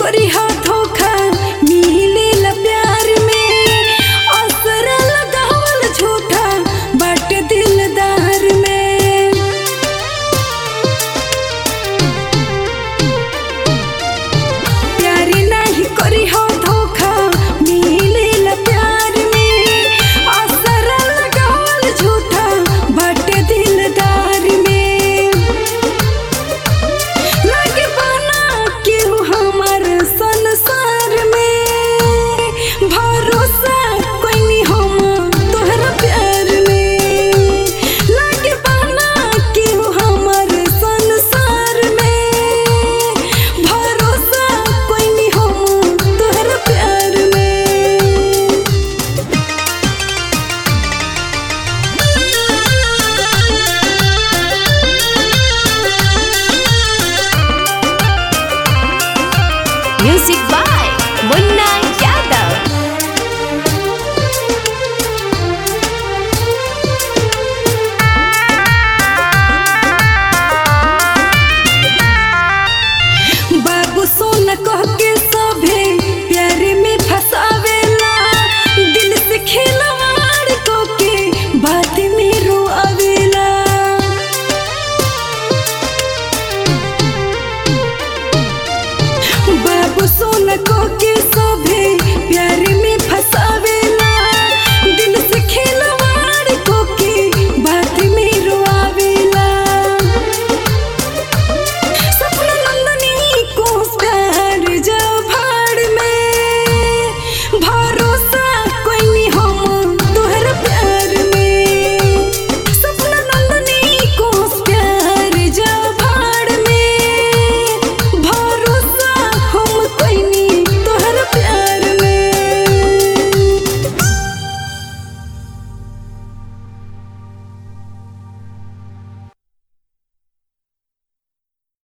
करी हा धोखा मिलेला प्यार में, असर लगावल झूठा बाट दिलदार में। प्यार नहीं करी हा धोखा मिलेला प्यार में, असर लगावल झूठा बाट दिलदार में। लागे बना केहू हमार संसार में, भरोसा कोई नहीं हम तोहरा प्यार में। लागे बना केहू हमार संसार में, भरोसा कोई नहीं हम तोहरा प्यार में। Music by